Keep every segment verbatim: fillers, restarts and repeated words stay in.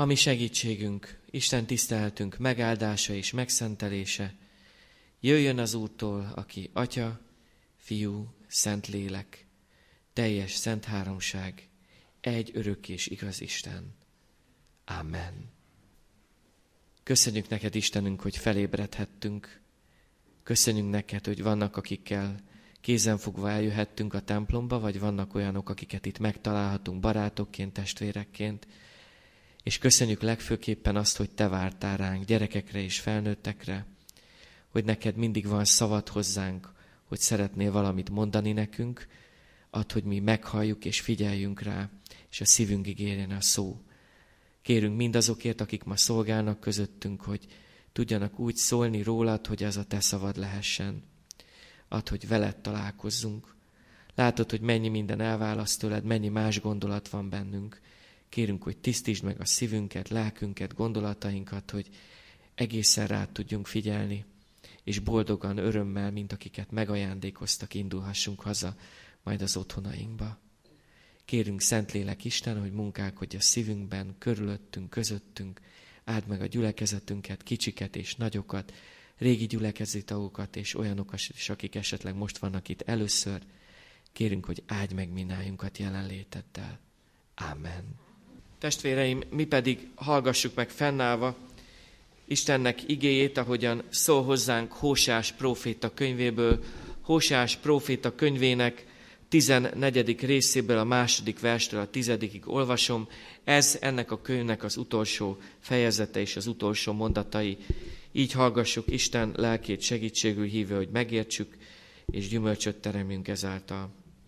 ami segítségünk, Isten tiszteletünk megáldása és megszentelése, jöjjön az Úrtól, aki Atya, Fiú, Szentlélek, teljes szent háromság, egy örök és igaz Isten. Amen. Köszönjük neked, Istenünk, hogy felébredhettünk. Köszönjük neked, hogy vannak, akikkel kézenfogva eljöhettünk a templomba, vagy vannak olyanok, akiket itt megtalálhatunk barátokként, testvérekként. És köszönjük legfőképpen azt, hogy te vártál ránk, gyerekekre és felnőttekre, hogy neked mindig van szavad hozzánk, hogy szeretnél valamit mondani nekünk, add, hogy mi meghalljuk és figyeljünk rá, és a szívünkig érjen a szó. Kérünk mindazokért, akik ma szolgálnak közöttünk, hogy tudjanak úgy szólni rólad, hogy ez a te szavad lehessen. Add, hogy veled találkozzunk. Látod, hogy mennyi minden elválaszt tőled, mennyi más gondolat van bennünk. Kérünk, hogy tisztítsd meg a szívünket, lelkünket, gondolatainkat, hogy egészen rád tudjunk figyelni, és boldogan, örömmel, mint akiket megajándékoztak, indulhassunk haza, majd az otthonainkba. Kérünk, Szentlélek Isten, hogy munkálkodj a szívünkben, körülöttünk, közöttünk, áld meg a gyülekezetünket, kicsiket és nagyokat, régi gyülekezeti tagokat és olyanokat is, akik esetleg most vannak itt először. Kérünk, hogy áldj meg mindnyájunkat jelenléteddel. Amen. Testvéreim, mi pedig hallgassuk meg fennállva Istennek igéjét, ahogyan szól hozzánk Hóseás próféta könyvéből, Hóseás próféta könyvének tizennegyedik részéből, a második verstől a tizedikig olvasom. Ez ennek a könyvnek az utolsó fejezete és az utolsó mondatai. Így hallgassuk, Isten lelkét segítségül hívő, hogy megértsük, és gyümölcsöt teremjünk ezáltal.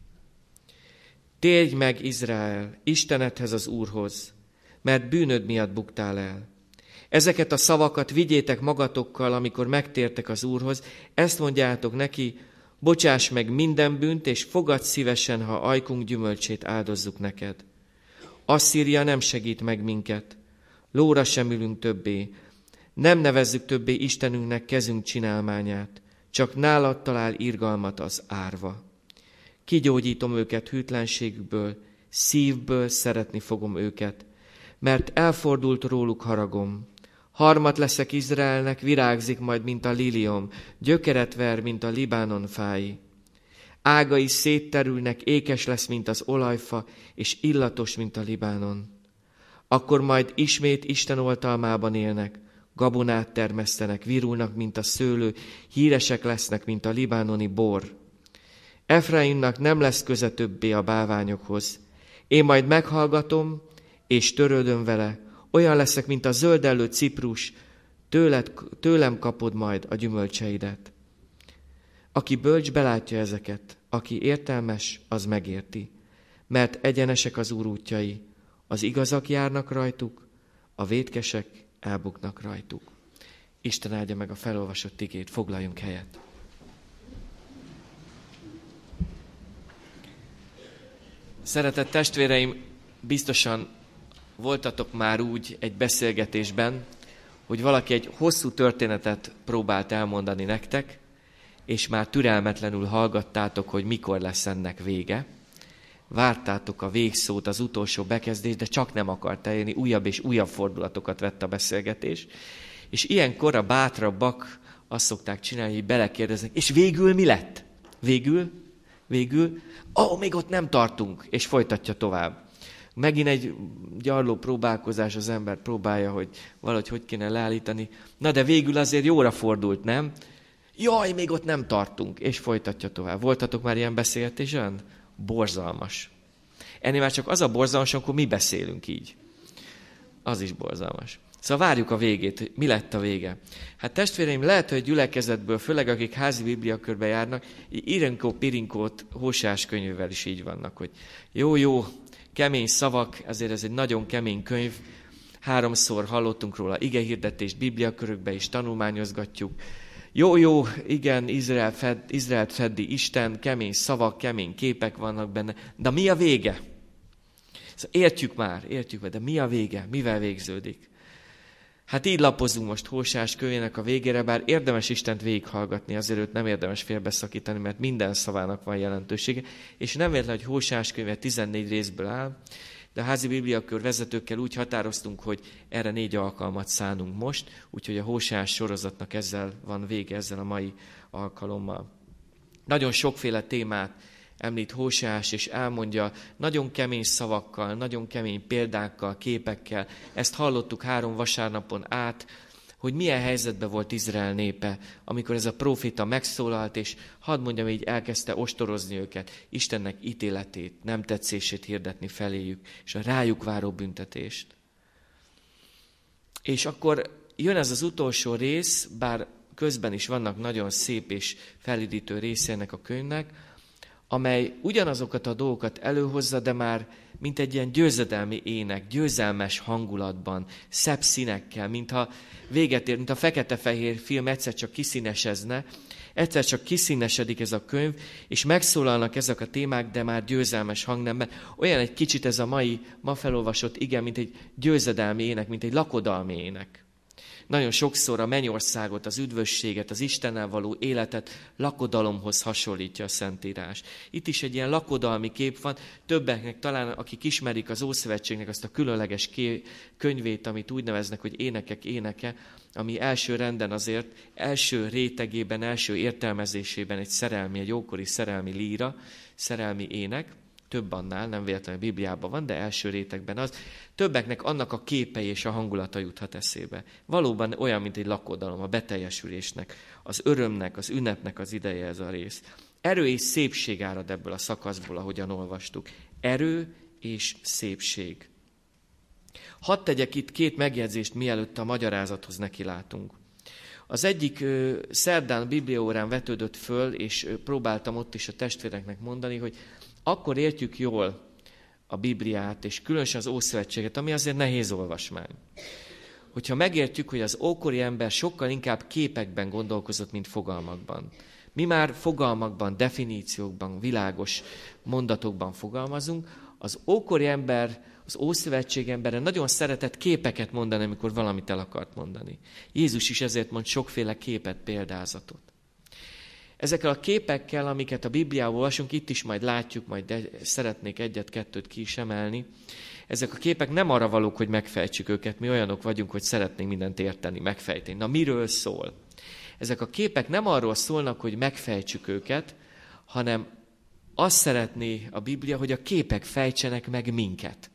Térj meg, Izrael, Istenedhez, az Úrhoz, mert bűnöd miatt buktál el. Ezeket a szavakat vigyétek magatokkal, amikor megtértek az Úrhoz, ezt mondjátok neki, bocsáss meg minden bűnt, és fogadd szívesen, ha ajkunk gyümölcsét áldozzuk neked. Asszíria nem segít meg minket, lóra sem ülünk többé, nem nevezzük többé Istenünknek kezünk csinálmányát, csak nálad talál irgalmat az árva. Kigyógyítom őket hűtlenségükből, szívből szeretni fogom őket, mert elfordult róluk haragom. Harmat leszek Izraelnek, virágzik majd, mint a liliom, gyökeret ver, mint a Libánon fái. Ágai szétterülnek, ékes lesz, mint az olajfa, és illatos, mint a Libánon. Akkor majd ismét Isten oltalmában élnek, gabonát termesztenek, virulnak, mint a szőlő, híresek lesznek, mint a libánoni bor. Efraimnak nem lesz köze többé a bálványokhoz. Én majd meghallgatom, és törődöm vele, olyan leszek, mint a zöldellő ciprus, tőled, tőlem kapod majd a gyümölcseidet. Aki bölcs, belátja ezeket, aki értelmes, az megérti, mert egyenesek az Úr útjai, az igazak járnak rajtuk, a vétkesek elbuknak rajtuk. Isten áldja meg a felolvasott igét, foglaljunk helyet. Szeretett testvéreim, biztosan voltatok már úgy egy beszélgetésben, hogy valaki egy hosszú történetet próbált elmondani nektek, és már türelmetlenül hallgattátok, hogy mikor lesz ennek vége. Vártátok a végszót, az utolsó bekezdést, de csak nem akart eljönni, újabb és újabb fordulatokat vett a beszélgetés. És ilyenkor a bátrabbak azt szokták csinálni, hogy belekérdeznek, és végül mi lett? Végül? Végül? Ó, oh, még ott nem tartunk, és folytatja tovább. Megint egy gyarló próbálkozás, az ember próbálja, hogy valahogy hogy kéne leállítani. Na de végül azért jóra fordult, nem? Jaj, még ott nem tartunk, és folytatja tovább. Voltatok már ilyen beszélgetésen? Borzalmas. Ennél már csak az a borzalmas, amikor mi beszélünk így. Az is borzalmas. Szóval várjuk a végét, hogy mi lett a vége. Hát testvéreim, lehet, hogy gyülekezetből, főleg akik házi bibliakörbe járnak, Irinkó Pirinkót Hóseás könyvével is így vannak, hogy jó-jó, kemény szavak, ezért ez egy nagyon kemény könyv. Háromszor hallottunk róla igehirdetést, bibliakörökbe is tanulmányozgatjuk. Jó-jó, igen, Izrael fed, Izraelt fedi Isten, kemény szavak, kemény képek vannak benne, de mi a vége? Szóval értjük már, értjük már, de mi a vége? Mivel végződik? Hát így lapozunk most Hóseás könyvének a végére, bár érdemes Istent végighallgatni, azért őt nem érdemes félbeszakítani, mert minden szavának van jelentősége, és nem véletlen, hogy Hóseás könyve tizennégy részből áll, De a házi bibliakör vezetőkkel úgy határoztunk, hogy erre négy alkalmat szánunk most, úgyhogy a Hóseás sorozatnak ezzel van vége, ezzel a mai alkalommal. Nagyon sokféle témát említ Hóseás, és elmondja nagyon kemény szavakkal, nagyon kemény példákkal, képekkel. Ezt hallottuk három vasárnapon át, hogy milyen helyzetben volt Izrael népe, amikor ez a próféta megszólalt, és hadd mondjam, így elkezdte ostorozni őket, Istennek ítéletét, nem tetszését hirdetni feléjük, és a rájuk váró büntetést. És akkor jön ez az utolsó rész, bár közben is vannak nagyon szép és felüdítő része ennek a könyvnek, amely ugyanazokat a dolgokat előhozza, de már mint egy ilyen győzedelmi ének, győzelmes hangulatban, szebb színekkel, mintha véget ér, mint a fekete-fehér film egyszer csak kiszínesezne, egyszer csak kiszínesedik ez a könyv, és megszólalnak ezek a témák, de már győzelmes hangnemben. Olyan egy kicsit ez a mai, ma felolvasott igen, mint egy győzedelmi ének, mint egy lakodalmi ének. Nagyon sokszor a mennyországot, az üdvösséget, az Istennel való életet lakodalomhoz hasonlítja a Szentírás. Itt is egy ilyen lakodalmi kép van, többeknek talán, akik ismerik az Ószövetségnek azt a különleges könyvét, amit úgy neveznek, hogy énekek éneke, ami első renden azért, első rétegében, első értelmezésében egy szerelmi, egy ókori szerelmi líra, szerelmi ének, több annál, nem véletlenül a Bibliában van, de első rétegben az. Többeknek annak a képei és a hangulata juthat eszébe. Valóban olyan, mint egy lakodalom, a beteljesülésnek, az örömnek, az ünnepnek az ideje ez a rész. Erő és szépség árad ebből a szakaszból, ahogyan olvastuk. Erő és szépség. Hadd tegyek itt két megjegyzést, mielőtt a magyarázathoz nekilátunk. Az egyik ö, szerdán bibliaórán vetődött föl, és ö, próbáltam ott is a testvéreknek mondani, hogy akkor értjük jól a Bibliát, és különösen az Ószövetséget, ami azért nehéz olvasmány. Hogyha megértjük, hogy az ókori ember sokkal inkább képekben gondolkozott, mint fogalmakban. Mi már fogalmakban, definíciókban, világos mondatokban fogalmazunk, az ókori ember, az Ószövetség embere nagyon szeretett képeket mondani, amikor valamit el akart mondani. Jézus is ezért mond sokféle képet, példázatot. Ezekkel a képekkel, amiket a Bibliában olvasunk, itt is majd látjuk, majd de szeretnék egyet-kettőt ki is emelni. Ezek a képek nem arra valók, hogy megfejtsük őket, mi olyanok vagyunk, hogy szeretnénk mindent érteni, megfejteni. Na, miről szól? Ezek a képek nem arról szólnak, hogy megfejtsük őket, hanem azt szeretné a Biblia, hogy a képek fejtsenek meg minket.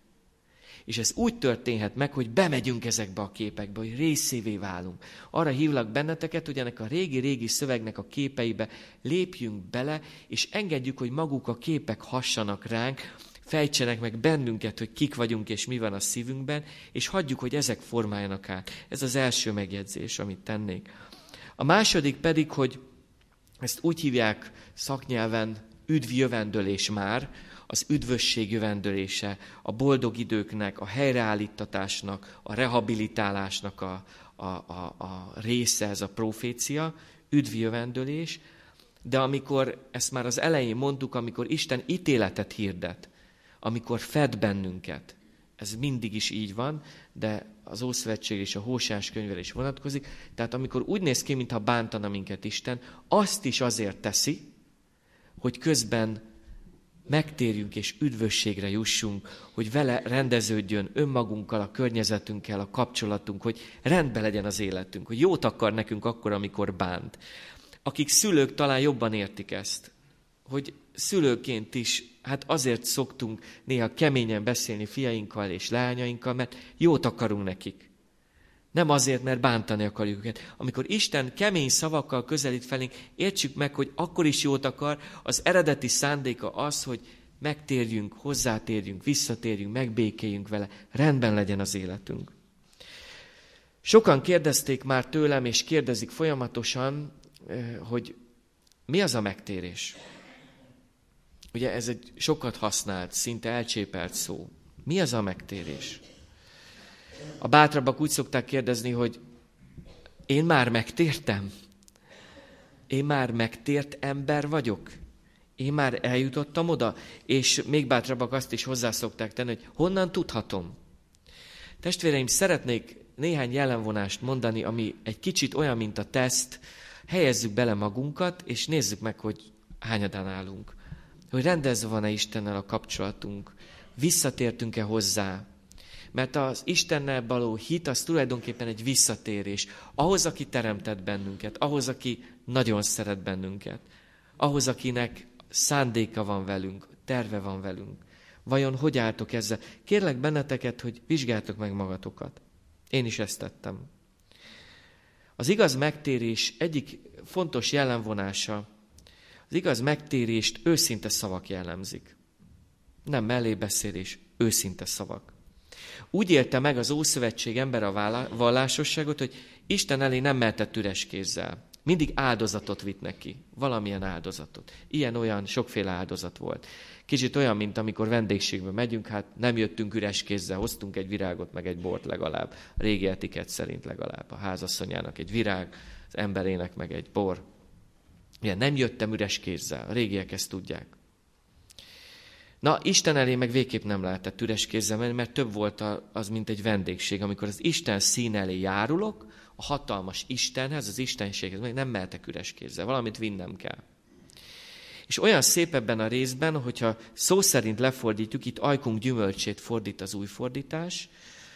És ez úgy történhet meg, hogy bemegyünk ezekbe a képekbe, hogy részévé válunk. Arra hívlak benneteket, hogy ennek a régi-régi szövegnek a képeibe lépjünk bele, és engedjük, hogy maguk a képek hassanak ránk, fejtsenek meg bennünket, hogy kik vagyunk és mi van a szívünkben, és hagyjuk, hogy ezek formáljanak át. Ez az első megjegyzés, amit tennék. A második pedig, hogy ezt úgy hívják szaknyelven üdvjövendölés már, az üdvösség jövendölése, a boldog időknek, a helyreállítatásnak, a rehabilitálásnak a, a, a, a része, ez a profécia, üdvjövendölés, de amikor, ezt már az elején mondtuk, amikor Isten ítéletet hirdet, amikor fed bennünket, ez mindig is így van, de az Ószövetség és a Hóseás könyvre is vonatkozik, tehát amikor úgy néz ki, mintha bántana minket Isten, azt is azért teszi, hogy közben megtérjünk és üdvösségre jussunk, hogy vele rendeződjön önmagunkkal, a környezetünkkel, a kapcsolatunk, hogy rendben legyen az életünk, hogy jót akar nekünk akkor, amikor bánt. Akik szülők talán jobban értik ezt, hogy szülőként is, hát azért szoktunk néha keményen beszélni fiainkkal és leányainkkal, mert jót akarunk nekik. Nem azért, mert bántani akarjuk őket. Amikor Isten kemény szavakkal közelít felénk, értsük meg, hogy akkor is jót akar, az eredeti szándéka az, hogy megtérjünk, hozzátérjünk, visszatérjünk, megbékéljünk vele, rendben legyen az életünk. Sokan kérdezték már tőlem, és kérdezik folyamatosan, hogy mi az a megtérés? Ugye ez egy sokat használt, szinte elcsépelt szó. Mi az a megtérés? A bátrabbak úgy szokták kérdezni, hogy én már megtértem? Én már megtért ember vagyok? Én már eljutottam oda? És még bátrabbak azt is hozzá szokták tenni, hogy honnan tudhatom? Testvéreim, szeretnék néhány jellemvonást mondani, ami egy kicsit olyan, mint a teszt. Helyezzük bele magunkat, és nézzük meg, hogy hányadán állunk. Hogy rendezve van-e Istennel a kapcsolatunk? visszatértünk-e hozzá. Mert az Istennel való hit az tulajdonképpen egy visszatérés. Ahhoz, aki teremtett bennünket, ahhoz, aki nagyon szeret bennünket, ahhoz, akinek szándéka van velünk, terve van velünk. Vajon hogy álltok ezzel? Kérlek benneteket, hogy vizsgáltok meg magatokat. Én is ezt tettem. Az igaz megtérés egyik fontos jellemvonása, az igaz megtérést őszinte szavak jellemzik. Nem mellébeszélés, őszinte szavak. Úgy élte meg az Ószövetség ember a vallásosságot, hogy Isten elé nem mehetett üres kézzel. Mindig áldozatot vitt neki, valamilyen áldozatot. Ilyen-olyan sokféle áldozat volt. Kicsit olyan, mint amikor vendégségbe megyünk, hát nem jöttünk üres kézzel, hoztunk egy virágot, meg egy bort legalább. A régi etikett szerint legalább. A házasszonyának egy virág, az emberének meg egy bor. Ugye, nem jöttem üres kézzel, a régiek ezt tudják. Na, Isten elé meg végképp nem lehetett üres kézzel menni, mert több volt az, mint egy vendégség. Amikor az Isten szín elé járulok, a hatalmas Istenhez, az Istenséghez, meg nem mehetek üres kézzel, valamit vinnem kell. És olyan szép ebben a részben, hogyha szó szerint lefordítjuk, itt ajkunk gyümölcsét fordít az új fordítás,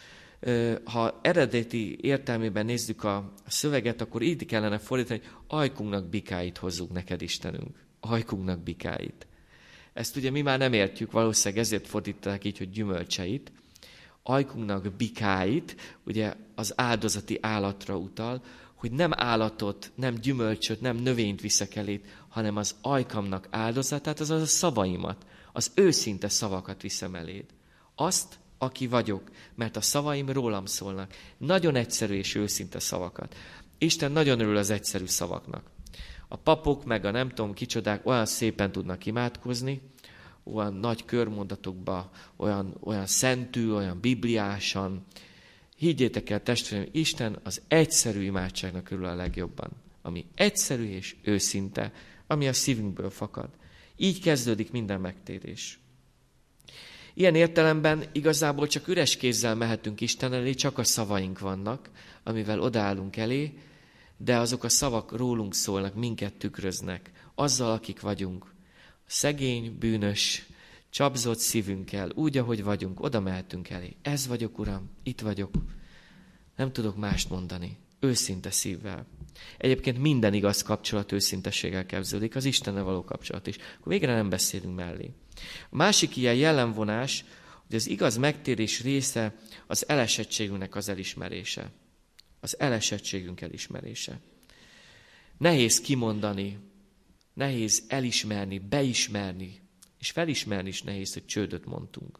ha eredeti értelmében nézzük a szöveget, akkor így kellene fordítani, hogy ajkunknak bikáit hozzuk neked, Istenünk. Ajkunknak bikáit. Ezt ugye mi már nem értjük, valószínűleg ezért fordították így, hogy gyümölcseit. Ajkunknak bikáit, ugye az áldozati állatra utal, hogy nem állatot, nem gyümölcsöt, nem növényt viszek elét, hanem az ajkamnak áldozatát, azaz a szavaimat, az őszinte szavakat viszem eléd. Azt, aki vagyok, mert a szavaim rólam szólnak. Nagyon egyszerű és őszinte szavakat. Isten nagyon örül az egyszerű szavaknak. A papok, meg a nem tudom kicsodák olyan szépen tudnak imádkozni, olyan nagy körmondatokba, olyan, olyan szentű, olyan bibliásan. Higgyétek el, testvérem, Isten az egyszerű imádságnak örül a legjobban. Ami egyszerű és őszinte, ami a szívünkből fakad. Így kezdődik minden megtérés. Ilyen értelemben igazából csak üres kézzel mehetünk Isten elé, csak a szavaink vannak, amivel odaállunk elé, de azok a szavak rólunk szólnak, minket tükröznek. Azzal, akik vagyunk. Szegény, bűnös, csapzott szívünkkel, úgy, ahogy vagyunk, oda mehetünk elé. Ez vagyok, Uram, itt vagyok. Nem tudok mást mondani. Őszinte szívvel. Egyébként minden igaz kapcsolat őszintességgel kezdődik, az Istennel való kapcsolat is. Akkor végre nem beszélünk mellé. A másik ilyen jellemvonás, hogy az igaz megtérés része az elesettségünknek az elismerése. Az elesettségünk elismerése. Nehéz kimondani, nehéz elismerni, beismerni, és felismerni is nehéz, hogy csődöt mondtunk.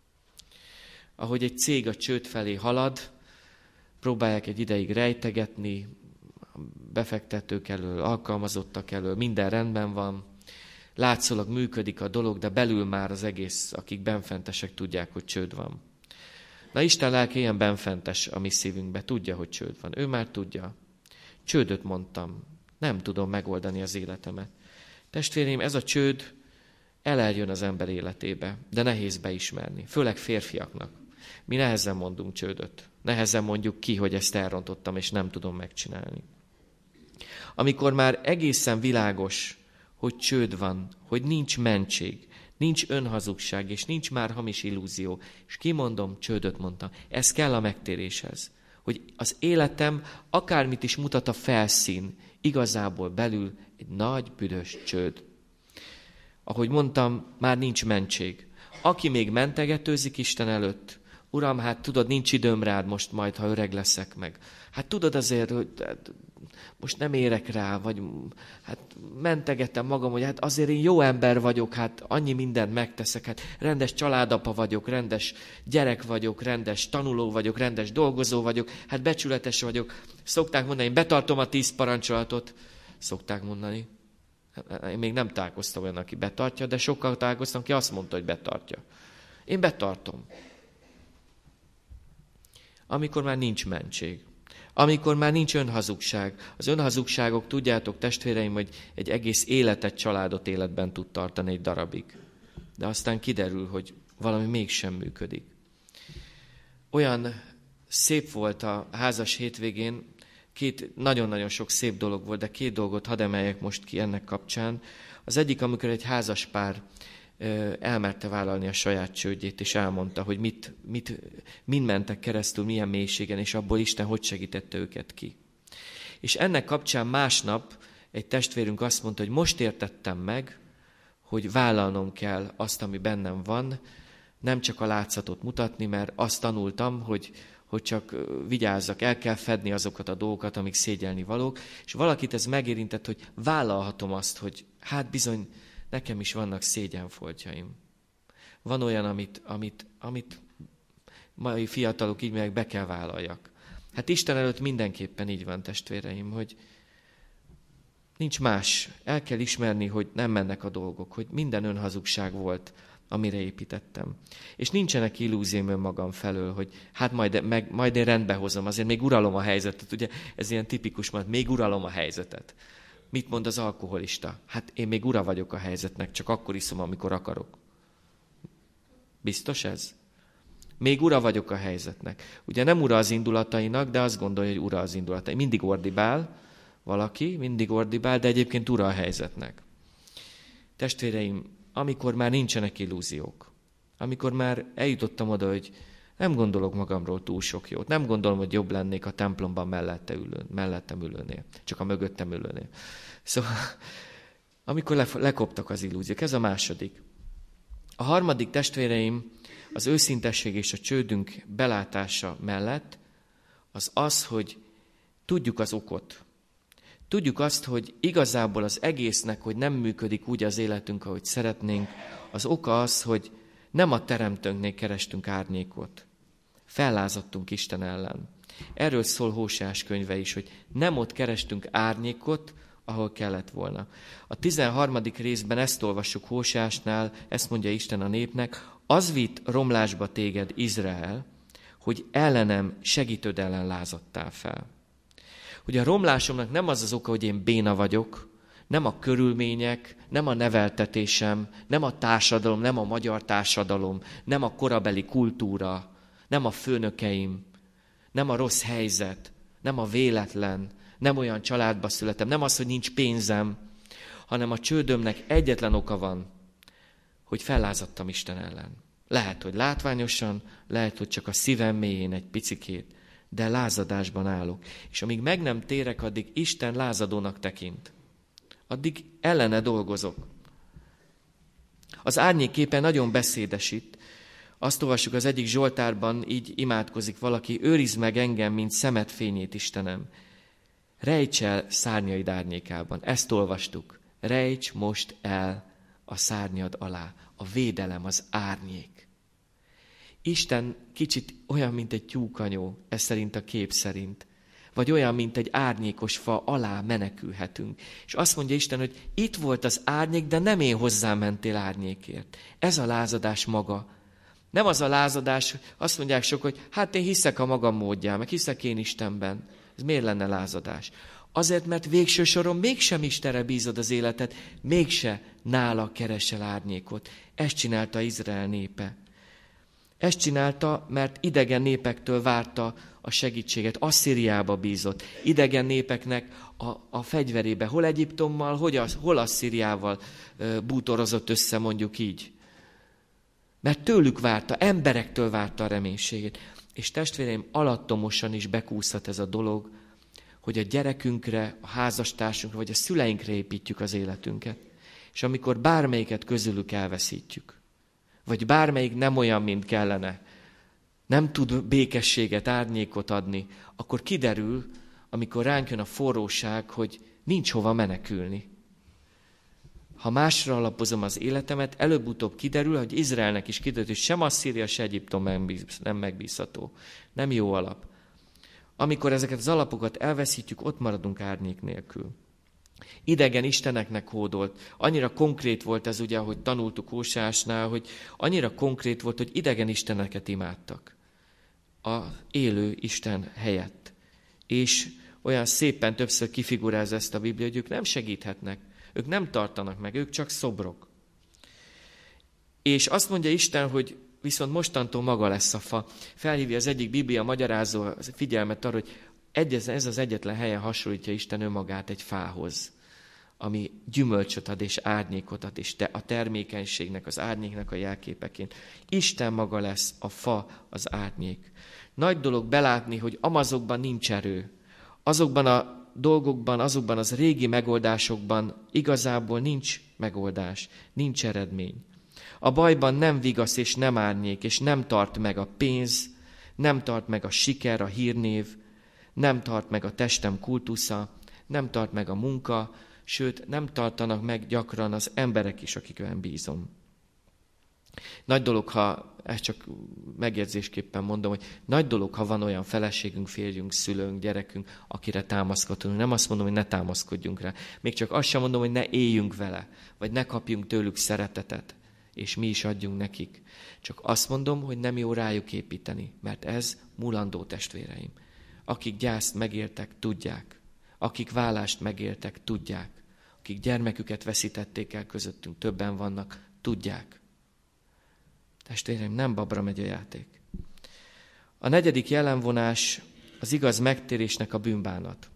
Ahogy egy cég a csőd felé halad, próbálják egy ideig rejtegetni, befektetők elől, alkalmazottak elől, minden rendben van, látszólag működik a dolog, de belül már az egész, akik benfentesek tudják, hogy csőd van. Na, Isten lelke ilyen benfentes a mi szívünkbe, tudja, hogy csőd van. Ő már tudja. Csődöt mondtam, nem tudom megoldani az életemet. Testvérém, ez a csőd eleljön az ember életébe, de nehéz beismerni, főleg férfiaknak. Mi nehezen mondunk csődöt. Nehezen mondjuk ki, hogy ezt elrontottam, és nem tudom megcsinálni. Amikor már egészen világos, hogy csőd van, hogy nincs mentség, nincs önhazugság, és nincs már hamis illúzió, és kimondom, csődöt mondtam. Ez kell a megtéréshez. Hogy az életem akármit is mutat a felszín, igazából belül egy nagy, büdös csőd. Ahogy mondtam, már nincs mentség. Aki még mentegetőzik Isten előtt, Uram, hát tudod, nincs időm rád most majd, ha öreg leszek meg. Hát tudod azért, hogy most nem érek rá, vagy hát mentegettem magam, hogy hát azért én jó ember vagyok, hát annyi mindent megteszek, hát rendes családapa vagyok, rendes gyerek vagyok, rendes tanuló vagyok, rendes dolgozó vagyok, hát becsületes vagyok. Szokták mondani, én betartom a tíz parancsolatot. Szokták mondani. Én még nem találkoztam olyan, aki betartja, de sokkal találkoztam, aki azt mondta, hogy betartja. Én betartom. Amikor már nincs mentség. Amikor már nincs önhazugság. Az önhazugságok, tudjátok, testvéreim, hogy egy egész életet, családot életben tud tartani egy darabig. De aztán kiderül, hogy valami mégsem működik. Olyan szép volt a házas hétvégén, két, nagyon-nagyon sok szép dolog volt, de két dolgot hadd emeljek most ki ennek kapcsán. Az egyik, amikor egy házas pár elmerte vállalni a saját csődjét, és elmondta, hogy mit, mit, mind mentek keresztül, milyen mélységen, és abból Isten hogy segítette őket ki. És ennek kapcsán másnap egy testvérünk azt mondta, hogy most értettem meg, hogy vállalnom kell azt, ami bennem van, nem csak a látszatot mutatni, mert azt tanultam, hogy, hogy csak vigyázzak, el kell fedni azokat a dolgokat, amik szégyelni valók, és valakit ez megérintett, hogy vállalhatom azt, hogy hát bizony, nekem is vannak szégyenfoltjaim. Van olyan, amit, amit, amit mai fiatalok így meg be kell vállaljak. Hát Isten előtt mindenképpen így van, testvéreim, hogy nincs más. El kell ismerni, hogy nem mennek a dolgok, hogy minden önhazugság volt, amire építettem. És nincsenek illúzióm önmagam felől, hogy hát majd, meg, majd én rendbe hozom, azért még uralom a helyzetet. Ugye ez ilyen tipikus, mert még uralom a helyzetet. Mit mond az alkoholista? Hát én még ura vagyok a helyzetnek, csak akkor iszom, amikor akarok. Biztos ez? Még ura vagyok a helyzetnek. Ugye nem ura az indulatainak, de azt gondolja, hogy ura az indulatai. Mindig ordibál valaki, mindig ordibál, de egyébként ura a helyzetnek. Testvéreim, amikor már nincsenek illúziók, amikor már eljutottam oda, hogy nem gondolok magamról túl sok jót, nem gondolom, hogy jobb lennék a templomban mellette ülőn, mellettem ülőnél, csak a mögöttem ülőnél. Szóval, amikor le, lekoptak az illúziók, ez a második. A harmadik, testvéreim, az őszintesség és a csődünk belátása mellett az az, hogy tudjuk az okot. Tudjuk azt, hogy igazából az egésznek, hogy nem működik úgy az életünk, ahogy szeretnénk, az oka az, hogy nem a teremtőnknél kerestünk árnyékot. Fellázadtunk Isten ellen. Erről szól Hóseás könyve is, hogy nem ott kerestünk árnyékot, ahol kellett volna. A tizenharmadik részben ezt olvassuk Hóseásnál, ezt mondja Isten a népnek, az vitt romlásba téged, Izrael, hogy ellenem segítőd ellen lázadtál fel. Hogy a romlásomnak nem az az oka, hogy én béna vagyok, nem a körülmények, nem a neveltetésem, nem a társadalom, nem a magyar társadalom, nem a korabeli kultúra, nem a főnökeim, nem a rossz helyzet, nem a véletlen, nem olyan családba születem, nem az, hogy nincs pénzem, hanem a csődömnek egyetlen oka van, hogy fellázadtam Isten ellen. Lehet, hogy látványosan, lehet, hogy csak a szívem mélyén egy picikét, de lázadásban állok. És amíg meg nem térek, addig Isten lázadónak tekint. Addig ellene dolgozok. Az árnyékképen nagyon beszédesít. Azt olvassuk az egyik Zsoltárban, így imádkozik valaki, őrizd meg engem, mint szemed fényét, Istenem. Rejts el szárnyaid árnyékában. Ezt olvastuk. Rejts most el a szárnyad alá. A védelem, az árnyék. Isten kicsit olyan, mint egy tyúkanyó, ez szerint a kép szerint. Vagy olyan, mint egy árnyékos fa, alá menekülhetünk. És azt mondja Isten, hogy itt volt az árnyék, de nem én hozzám mentél árnyékért. Ez a lázadás maga. Nem az a lázadás, azt mondják sok, hogy hát én hiszek a magam módján, meg hiszek én Istenben. Ez miért lenne lázadás? Azért, mert végső soron mégsem Istenre bízod az életet, mégse nála keresel árnyékot. Ezt csinálta Izrael népe. Ezt csinálta, mert idegen népektől várta a segítséget. Asszíriába bízott. Idegen népeknek a, a fegyverébe. Hol Egyiptommal, hogy az, hol Asszíriával e, bútorozott össze, mondjuk így. Mert tőlük várta, emberektől várta a reménységét. És testvéreim, alattomosan is bekúszhat ez a dolog, hogy a gyerekünkre, a házastársunkra, vagy a szüleinkre építjük az életünket. És amikor bármelyiket közülük elveszítjük, vagy bármelyik nem olyan, mint kellene, nem tud békességet, árnyékot adni, akkor kiderül, amikor ránk jön a forróság, hogy nincs hova menekülni. Ha másra alapozom az életemet, előbb-utóbb kiderül, hogy Izraelnek is kiderült, hogy sem Asszíria, se Egyiptom nem megbízható. Nem jó alap. Amikor ezeket az alapokat elveszítjük, ott maradunk árnyék nélkül. Idegen isteneknek hódolt. Annyira konkrét volt ez, ugye, ahogy tanultuk Hóseásnál, hogy annyira konkrét volt, hogy idegen isteneket imádtak. A élő Isten helyett. És olyan szépen többször kifigurázza ezt a Biblia, hogy ők nem segíthetnek. Ők nem tartanak meg, ők csak szobrok. És azt mondja Isten, hogy viszont mostantól maga lesz a fa. Felhívja az egyik Biblia magyarázó figyelmet arra, hogy ez az egyetlen helyen hasonlítja Isten önmagát egy fához. ami gyümölcsöt ad és árnyékot ad, és te a termékenységnek, az árnyéknak a jelképeként. Isten maga lesz a fa, az árnyék. Nagy dolog belátni, hogy amazokban nincs erő. Azokban a dolgokban, azokban az régi megoldásokban igazából nincs megoldás, nincs eredmény. A bajban nem vigasz és nem árnyék, és nem tart meg a pénz, nem tart meg a siker, a hírnév, nem tart meg a testem kultusza, nem tart meg a munka, sőt, nem tartanak meg gyakran az emberek is, akikben bízom. Nagy dolog, ha, ezt csak megjegyzésképpen mondom, hogy nagy dolog, ha van olyan feleségünk, férjünk, szülőnk, gyerekünk, akire támaszkodunk. Nem azt mondom, hogy ne támaszkodjunk rá. Még csak azt sem mondom, hogy ne éljünk vele, vagy ne kapjunk tőlük szeretetet, és mi is adjunk nekik. Csak azt mondom, hogy nem jó rájuk építeni, mert ez mulandó, testvéreim. Akik gyászt megéltek, tudják. Akik válást megéltek, tudják. Akik gyermeküket veszítették el, közöttünk többen vannak, tudják. Testvéreim, nem babra megy a játék. A negyedik jelenvonás az igaz megtérésnek a bűnbánat.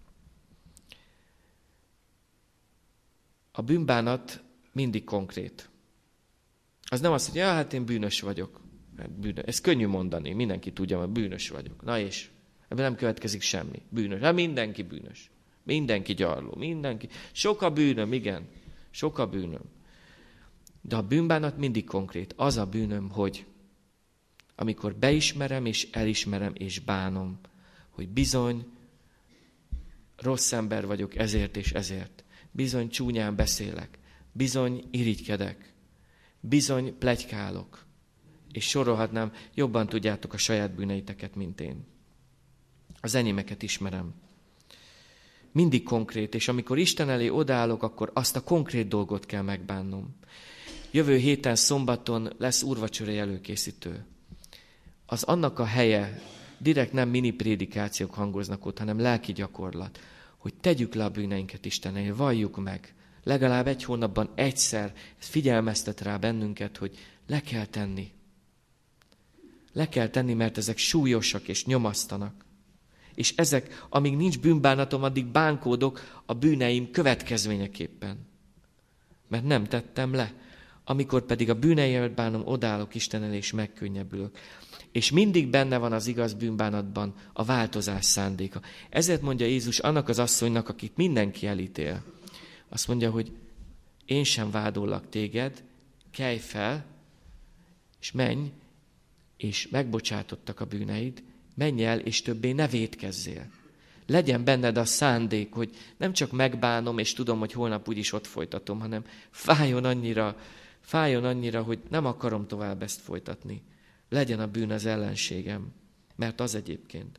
A bűnbánat mindig konkrét. Az nem az, hogy ja, hát én bűnös vagyok. Bűnös. Ez könnyű mondani, mindenki tudja, hogy bűnös vagyok. Na és? Ebből nem következik semmi. Bűnös. Hát mindenki bűnös. Mindenki gyarló. Mindenki. Sok a bűnöm, igen. Sok a bűnöm. De a bűnbánat mindig konkrét. Az a bűnöm, hogy amikor beismerem és elismerem és bánom, hogy bizony rossz ember vagyok ezért és ezért. Bizony csúnyán beszélek. Bizony irigykedek. Bizony pletykálok. És sorolhatnám, jobban tudjátok a saját bűneiteket, mint én. Az enyémeket ismerem. Mindig konkrét, és amikor Isten elé odaállok, akkor azt a konkrét dolgot kell megbánnom. Jövő héten szombaton lesz úrvacsorai előkészítő. Az annak a helye, direkt nem mini prédikációk hangoznak ott, hanem lelki gyakorlat, hogy tegyük le a bűneinket Isten elé, valljuk meg. Legalább egy hónapban egyszer, ez figyelmeztet rá bennünket, hogy le kell tenni. Le kell tenni, mert ezek súlyosak és nyomasztanak. És ezek, amíg nincs bűnbánatom, addig bánkódok a bűneim következményeképpen. Mert nem tettem le. Amikor pedig a bűneimet bánom, odállok Isten elé, és megkönnyebbülök. És mindig benne van az igaz bűnbánatban a változás szándéka. Ezért mondja Jézus annak az asszonynak, akit mindenki elítél. Azt mondja, hogy én sem vádollak téged, kelj fel, és menj, és megbocsátottak a bűneid, menj el, és többé ne vétkezzél. Legyen benned a szándék, hogy nem csak megbánom, és tudom, hogy holnap úgyis ott folytatom, hanem fájjon annyira, fájjon annyira, hogy nem akarom tovább ezt folytatni. Legyen a bűn az ellenségem, mert az egyébként.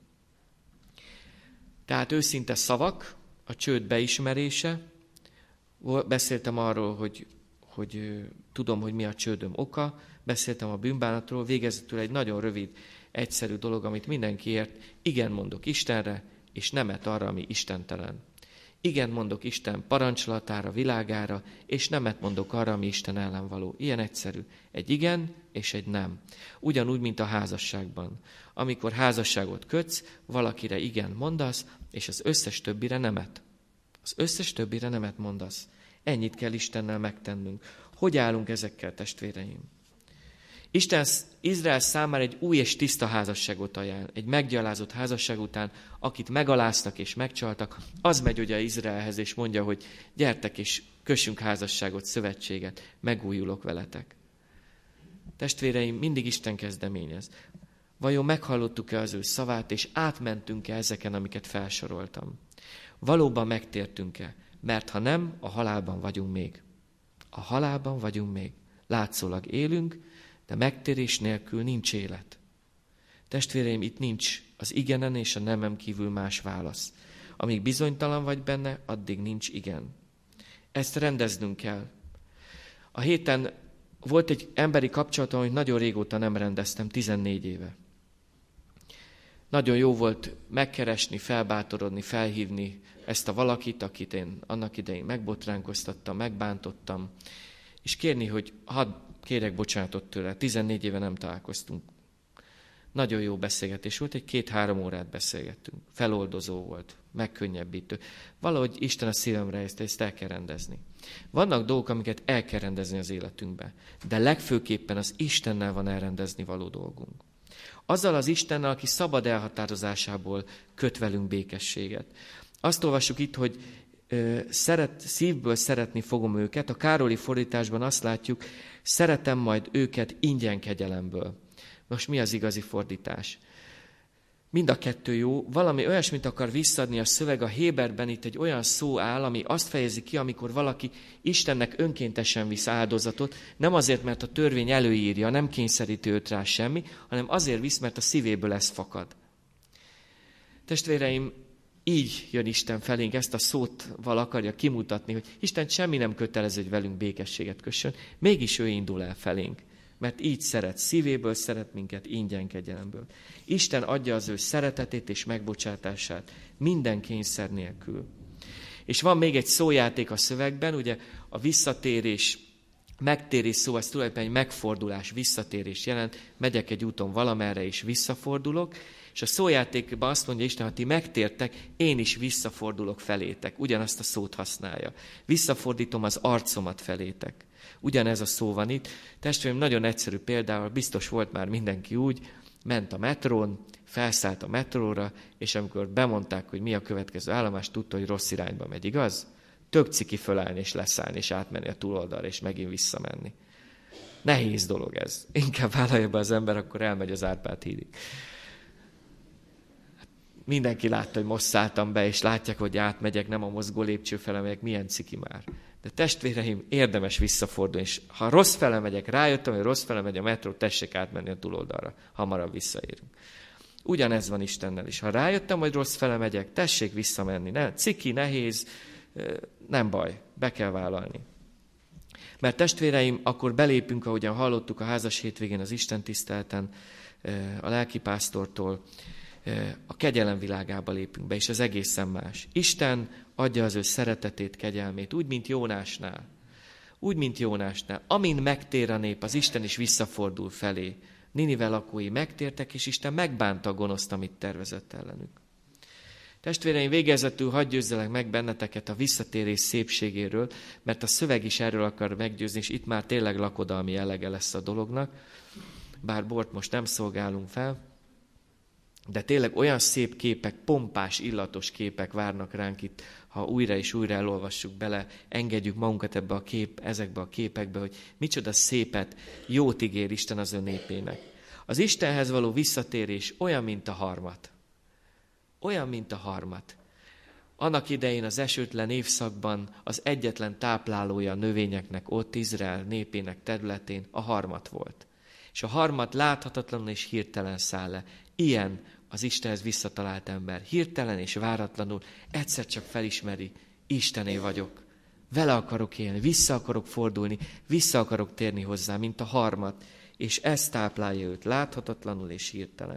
Tehát őszinte szavak, a csőd beismerése. Beszéltem arról, hogy, hogy tudom, hogy mi a csődöm oka, beszéltem a bűnbánatról, végezetül egy nagyon rövid, egyszerű dolog, amit mindenki ért. Igen mondok Istenre, és nemet arra, ami istentelen. Igen mondok Isten parancslatára, világára, és nemet mondok arra, ami Isten ellen való. Ilyen egyszerű. Egy igen és egy nem. Ugyanúgy, mint a házasságban. Amikor házasságot kötsz, valakire igen mondasz, és az összes többire nemet. Az összes többire nemet mondasz. Ennyit kell Istennel megtennünk. Hogy állunk ezekkel, testvéreim? Isten Izrael számára egy új és tiszta házasságot ajánl. Egy meggyalázott házasság után, akit megaláztak és megcsaltak, az megy ugye Izraelhez, és mondja, hogy gyertek és kössünk házasságot, szövetséget, megújulok veletek. Testvéreim, mindig Isten kezdeményez. Vajon meghallottuk-e az ő szavát, és átmentünk-e ezeken, amiket felsoroltam? Valóban megtértünk-e? Mert ha nem, a halálban vagyunk még. A halálban vagyunk még. Látszólag élünk, de megtérés nélkül nincs élet. Testvéreim, itt nincs az igenen és a nemem kívül más válasz. Amíg bizonytalan vagy benne, addig nincs igen. Ezt rendeznünk kell. A héten volt egy emberi kapcsolatom, amit nagyon régóta nem rendeztem, tizennégy éve. Nagyon jó volt megkeresni, felbátorodni, felhívni ezt a valakit, akit én annak idején megbotránkoztattam, megbántottam, és kérni, hogy hadd kérek bocsánatot tőle. tizennégy éve nem találkoztunk. Nagyon jó beszélgetés volt, egy két-három órát beszélgettünk. Feloldozó volt, megkönnyebbítő. Valahogy Isten a szívemre ezt, ezt el kell rendezni. Vannak dolgok, amiket el kell rendezni az életünkbe, de legfőképpen az Istennel van elrendezni való dolgunk. Azzal az Istennel, aki szabad elhatározásából köt velünk békességet. Azt olvassuk itt, hogy ö, szeret, szívből szeretni fogom őket. A Károli fordításban azt látjuk, szeretem majd őket ingyen kegyelemből. Most mi az igazi fordítás? Mind a kettő jó, valami olyasmit akar visszadni a szöveg, a Héberben itt egy olyan szó áll, ami azt fejezi ki, amikor valaki Istennek önkéntesen visz áldozatot, nem azért, mert a törvény előírja, nem kényszeríti őt rá semmi, hanem azért visz, mert a szívéből ez fakad. Testvéreim, így jön Isten felénk, ezt a szótval akarja kimutatni, hogy Isten semmi nem kötelező, hogy velünk békességet kössön, mégis ő indul el felénk. Mert így szeret, szívéből szeret minket, ingyen kegyelemből. Isten adja az ő szeretetét és megbocsátását minden kényszer nélkül. És van még egy szójáték a szövegben, ugye a visszatérés, megtérés szó, az tulajdonképpen egy megfordulás, visszatérés jelent, megyek egy úton valamerre és visszafordulok, és a szójátékban azt mondja Isten, ha ti megtértek, én is visszafordulok felétek. Ugyanazt a szót használja. Visszafordítom az arcomat felétek. Ugyanez a szó van itt. Testvérem, nagyon egyszerű példával, biztos volt már mindenki úgy, ment a metrón, felszállt a metróra, és amikor bemondták, hogy mi a következő állomás, tudta, hogy rossz irányba megy, igaz? Tök ciki fölállni és leszállni, és átmenni a túloldalra, és megint visszamenni. Nehéz dolog ez. Inkább vállalja be az ember, akkor elmegy az Árpád hídig. Mindenki látta, hogy most szálltam be, és látják, hogy átmegyek, nem a mozgó lépcső fele megyek, milyen ciki már. De testvéreim, érdemes visszafordulni, és ha rossz fele megyek, rájöttem, hogy rossz fele megy a metró, tessék átmenni a túloldalra, hamarabb visszaérünk. Ugyanez van Istennel is. Ha rájöttem, hogy rossz fele megyek, tessék visszamenni. Ne, ciki, nehéz, nem baj, be kell vállalni. Mert testvéreim, akkor belépünk, ahogyan hallottuk a házas hétvégén az Isten tiszteleten, a lelkipásztortól, a kegyelem világába lépünk be, és ez egészen más. Isten adja az ő szeretetét, kegyelmét, úgy, mint Jónásnál. Úgy, mint Jónásnál. Amint megtér a nép, az Isten is visszafordul felé. Ninive lakói megtértek, és Isten megbánta a gonoszt, amit tervezett ellenük. Testvéreim, végezetül hadd győzzelek meg benneteket a visszatérés szépségéről, mert a szöveg is erről akar meggyőzni, és itt már tényleg lakodalmi jellege lesz a dolognak. Bár bort most nem szolgálunk fel, de tényleg olyan szép képek, pompás, illatos képek várnak ránk itt, ha újra és újra elolvassuk bele, engedjük magunkat ebbe a kép, ezekbe a képekbe, hogy micsoda szépet, jót ígér Isten az ő népének. Az Istenhez való visszatérés olyan, mint a harmat. Olyan, mint a harmat. Annak idején az esőtlen évszakban az egyetlen táplálója a növényeknek ott Izrael népének területén a harmat volt. És a harmat láthatatlanul és hirtelen száll le. Ilyen az Istenhez visszatalált ember. Hirtelen és váratlanul egyszer csak felismeri, Istené vagyok. Vele akarok élni, vissza akarok fordulni, vissza akarok térni hozzá, mint a harmat. És ez táplálja őt láthatatlanul és hirtelen.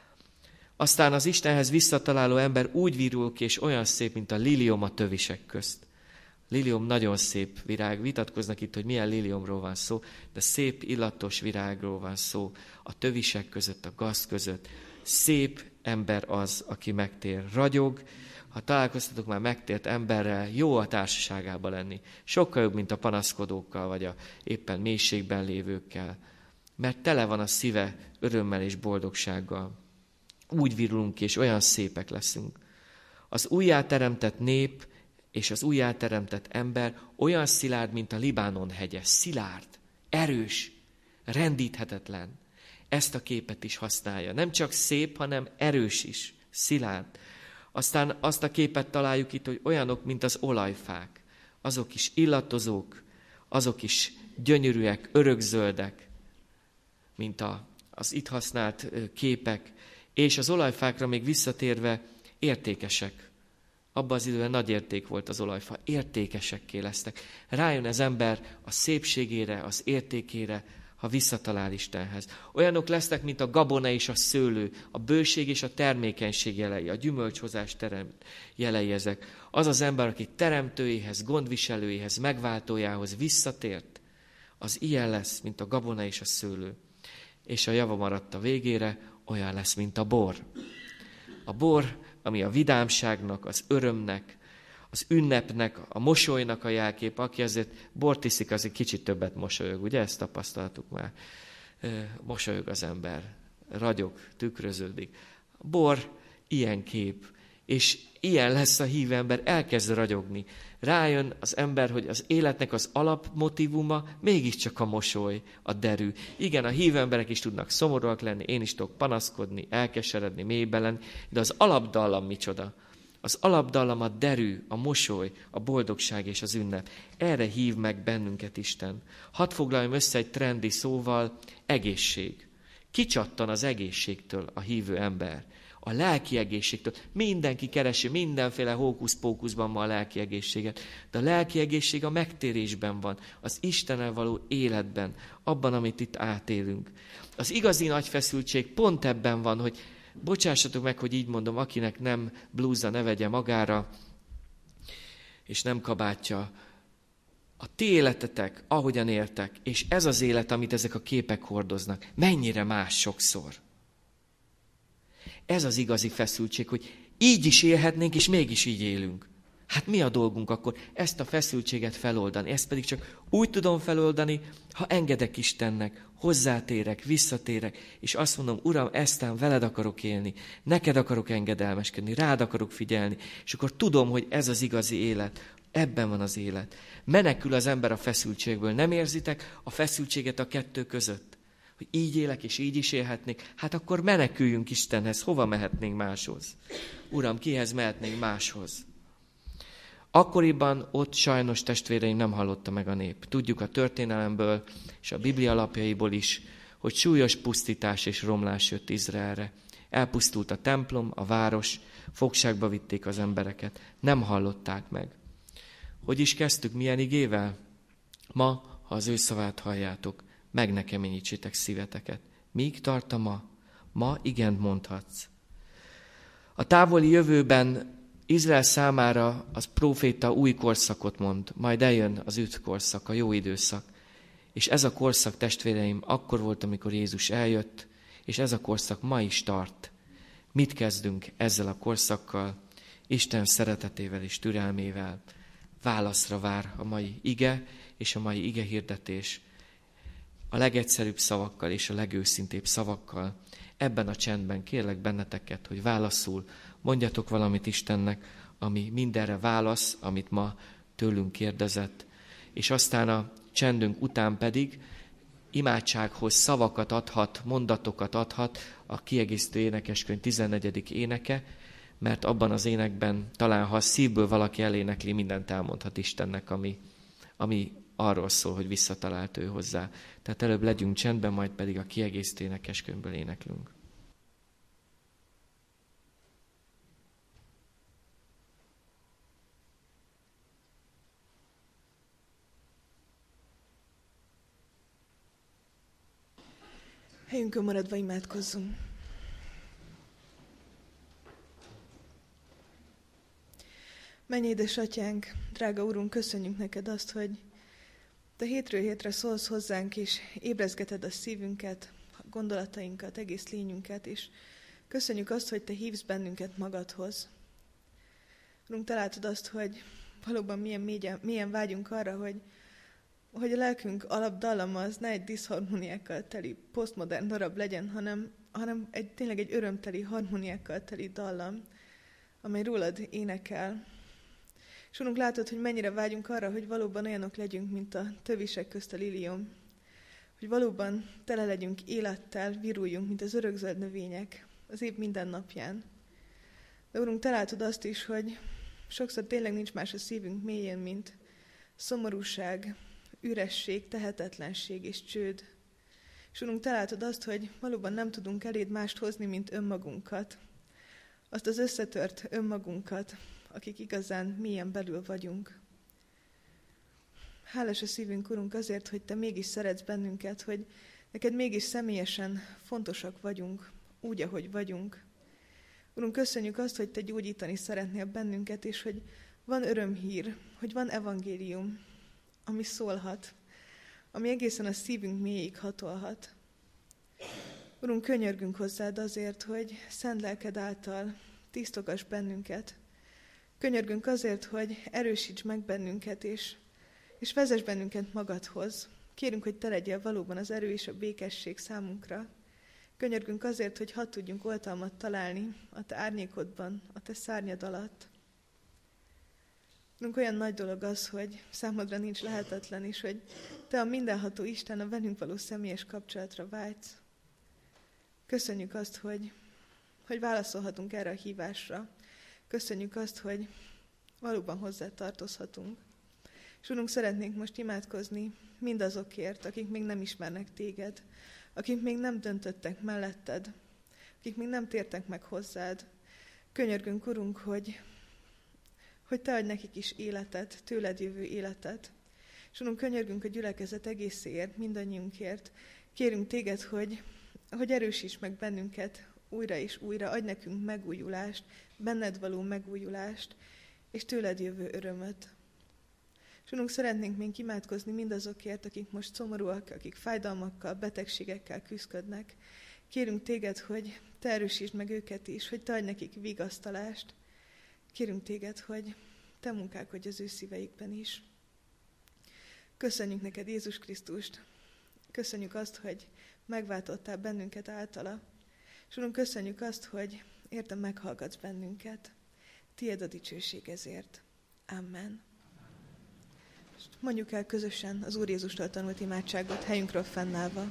Aztán az Istenhez visszataláló ember úgy virul ki, és olyan szép, mint a liliom a tövisek közt. Lilium nagyon szép virág, vitatkoznak itt, hogy milyen liliomról van szó, de szép, illatos virágról van szó a tövisek között, a gaz között. Szép ember az, aki megtér. Ragyog, ha találkoztatok már megtért emberrel, jó a társaságában lenni. Sokkal jobb, mint a panaszkodókkal, vagy a éppen mélységben lévőkkel. Mert tele van a szíve örömmel és boldogsággal. Úgy virulunk ki, és olyan szépek leszünk. Az újjáteremtett nép és az újjáteremtett ember olyan szilárd, mint a Libánon hegye. Szilárd, erős, rendíthetetlen. Ezt a képet is használja. Nem csak szép, hanem erős is, szilárd. Aztán azt a képet találjuk itt, hogy olyanok, mint az olajfák. Azok is illatozók, azok is gyönyörűek, örökzöldek, mint a, az itt használt képek. És az olajfákra még visszatérve értékesek. Abban az időben nagy érték volt az olajfa. Értékesekké lesznek. Rájön az ember a szépségére, az értékére, ha visszatalál Istenhez. Olyanok lesznek, mint a gabona és a szőlő, a bőség és a termékenység jelei, a gyümölcshozás terem jelei ezek. Az az ember, aki teremtőjéhez, gondviselőjéhez, megváltójához visszatért, az ilyen lesz, mint a gabona és a szőlő. És a java maradt a végére, olyan lesz, mint a bor. A bor, ami a vidámságnak, az örömnek, az ünnepnek, a mosolynak a jelkép, aki azért bort iszik, az egy kicsit többet mosolyog, ugye? Ezt tapasztaltuk már. Mosolyog az ember, ragyog, tükröződik. A bor ilyen kép, és ilyen lesz a hívő ember, elkezd ragyogni. Rájön az ember, hogy az életnek az alapmotívuma mégiscsak a mosoly, a derű. Igen, a hívő emberek is tudnak szomorúak lenni, én is tudok panaszkodni, elkeseredni, mélybe lenni, de az alapdallam micsoda? Az alapdallam a derű, a mosoly, a boldogság és az ünnep. Erre hív meg bennünket Isten. Hadd foglaljam össze egy trendi szóval, egészség. Kicsattan az egészségtől a hívő ember. A lelki egészségtől. Mindenki keresi mindenféle hókusz-pókuszban ma a lelki egészséget. De a lelki egészség a megtérésben van, az Istennel való életben, abban, amit itt átélünk. Az igazi nagy feszültség pont ebben van, hogy bocsássatok meg, hogy így mondom, akinek nem blúza, ne vegye magára, és nem kabátja. A ti életetek, ahogyan éltek, és ez az élet, amit ezek a képek hordoznak, mennyire más sokszor. Ez az igazi feszültség, hogy így is élhetnénk, és mégis így élünk. Hát mi a dolgunk akkor ezt a feszültséget feloldani? Ezt pedig csak úgy tudom feloldani, ha engedek Istennek, hozzátérek, visszatérek, és azt mondom, Uram, eztán veled akarok élni, neked akarok engedelmeskedni, rád akarok figyelni, és akkor tudom, hogy ez az igazi élet, ebben van az élet. Menekül az ember a feszültségből, nem érzitek a feszültséget a kettő között? Hogy így élek, és így is élhetnék, hát akkor meneküljünk Istenhez, hova mehetnénk máshoz? Uram, kihez mehetnénk máshoz? Akkoriban ott sajnos testvéreim nem hallotta meg a nép. Tudjuk a történelemből és a Biblia alapjaiból is, hogy súlyos pusztítás és romlás jött Izraelre. Elpusztult a templom, a város, fogságba vitték az embereket. Nem hallották meg. Hogy is kezdtük, milyen igével? Ma, ha az ő szavát halljátok, meg ne keményítsétek szíveteket. Míg tart a ma? Ma igent mondhatsz. A távoli jövőben Izrael számára az próféta új korszakot mond, majd eljön az üt korszak, a jó időszak. És ez a korszak, testvéreim, akkor volt, amikor Jézus eljött, és ez a korszak ma is tart. Mit kezdünk ezzel a korszakkal? Isten szeretetével és türelmével. Válaszra vár a mai ige és a mai ige hirdetés. A legegyszerűbb szavakkal és a legőszintébb szavakkal. Ebben a csendben kérlek benneteket, hogy válaszul mondjatok valamit Istennek, ami mindenre válasz, amit ma tőlünk kérdezett. És aztán a csendünk után pedig imádsághoz szavakat adhat, mondatokat adhat a kiegészítő énekeskönyv tizennegyedik éneke, mert abban az énekben talán, ha a szívből valaki elénekli, mindent elmondhat Istennek, ami, ami arról szól, hogy visszatalált ő hozzá. Tehát előbb legyünk csendben, majd pedig a kiegészítő énekeskönyvből éneklünk. Helyünkön maradva imádkozzunk. Menj, édesatyánk, drága Urunk, köszönjük neked azt, hogy te hétről hétre szólsz hozzánk, és ébrezgeted a szívünket, a gondolatainkat, egész lényünket, és köszönjük azt, hogy te hívsz bennünket magadhoz. Urunk, te látod azt, hogy valóban milyen mélyen, mélyen vágyunk arra, hogy hogy a lelkünk alapdallama az ne egy diszharmóniákkal teli posztmodern darab legyen, hanem, hanem egy, tényleg egy örömteli, harmóniákkal teli dallam, amely rólad énekel. És Urunk, látod, hogy mennyire vágyunk arra, hogy valóban olyanok legyünk, mint a tövisek közt a lilium. Hogy valóban tele legyünk élettel, viruljunk, mint az örökzöld növények az év minden napján. De Urunk, te látod azt is, hogy sokszor tényleg nincs más a szívünk mélyén, mint szomorúság, üresség, tehetetlenség és csőd. És Urunk, te látod azt, hogy valóban nem tudunk eléd mást hozni, mint önmagunkat. Azt az összetört önmagunkat, akik igazán mélyen belül vagyunk. Hálás a szívünk, Urunk, azért, hogy te mégis szeretsz bennünket, hogy neked mégis személyesen fontosak vagyunk, úgy, ahogy vagyunk. Urunk, köszönjük azt, hogy te gyógyítani szeretnél bennünket, és hogy van örömhír, hogy van evangélium, ami szólhat, ami egészen a szívünk mélyig hatolhat. Urunk, könyörgünk hozzád azért, hogy szent lelked által tisztogass bennünket. Könyörgünk azért, hogy erősíts meg bennünket, és, és vezess bennünket magadhoz. Kérünk, hogy te legyél valóban az erő és a békesség számunkra. Könyörgünk azért, hogy hadd tudjunk oltalmat találni a te árnyékodban, a te szárnyad alatt. Urunk, olyan nagy dolog az, hogy számodra nincs lehetetlen, és hogy te a mindenható Isten a velünk való személyes kapcsolatra vágysz. Köszönjük azt, hogy, hogy válaszolhatunk erre a hívásra. Köszönjük azt, hogy valóban hozzá tartozhatunk. És Urunk, szeretnénk most imádkozni mindazokért, akik még nem ismernek téged, akik még nem döntöttek melletted, akik még nem tértek meg hozzád. Könyörgünk, Urunk, hogy, hogy te adj nekik is életet, tőled jövő életet. És Urunk, könyörgünk a gyülekezet egészéért, mindannyiunkért. Kérünk téged, hogy, hogy erősíts meg bennünket újra és újra, adj nekünk megújulást, benned való megújulást, és tőled jövő örömöt. És Urunk, szeretnénk még imádkozni mindazokért, akik most szomorúak, akik fájdalmakkal, betegségekkel küzdködnek. Kérünk téged, hogy te erősítsd meg őket is, hogy te adj nekik vigasztalást. Kérünk téged, hogy te munkálkodj az ő szíveikben is. Köszönjük neked Jézus Krisztust. Köszönjük azt, hogy megváltottál bennünket általa. És Urunk, köszönjük azt, hogy értem meghallgatsz bennünket. Tiéd a dicsőség ezért. Amen. Mondjuk el közösen az Úr Jézustól tanult imádságot, helyünkről fennállva.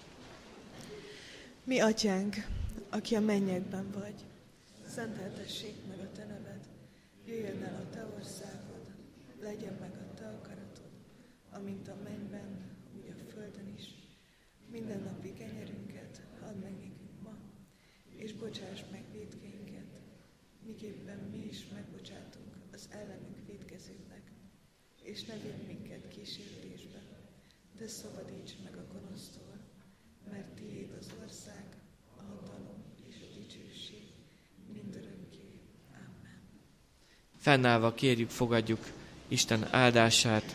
Mi atyánk, aki a mennyekben vagy, szenteltessék meg a te neved, jöjjön el a te országod, legyen meg a te akaratod, amint a mennyben, úgy a földön is. Mindennapi kenyerünket add meg nekünk ma, és bocsáss meg vétkeinket, miképpen mi is megbocsátunk az ellenünk vétkezőknek. És ne vidd minket kísértésbe, de szabadíts meg a gonosztól, mert tiéd az ország, a hatalom és a dicsőség mindörökké. Amen. Fennállva kérjük, fogadjuk Isten áldását.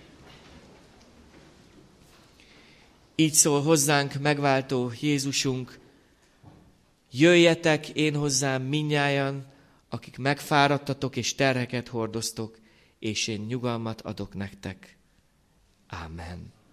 Így szól hozzánk megváltó Jézusunk: jöjjetek én hozzám mindnyájan, akik megfáradtatok és terheket hordoztok, és én nyugalmat adok nektek. Amen.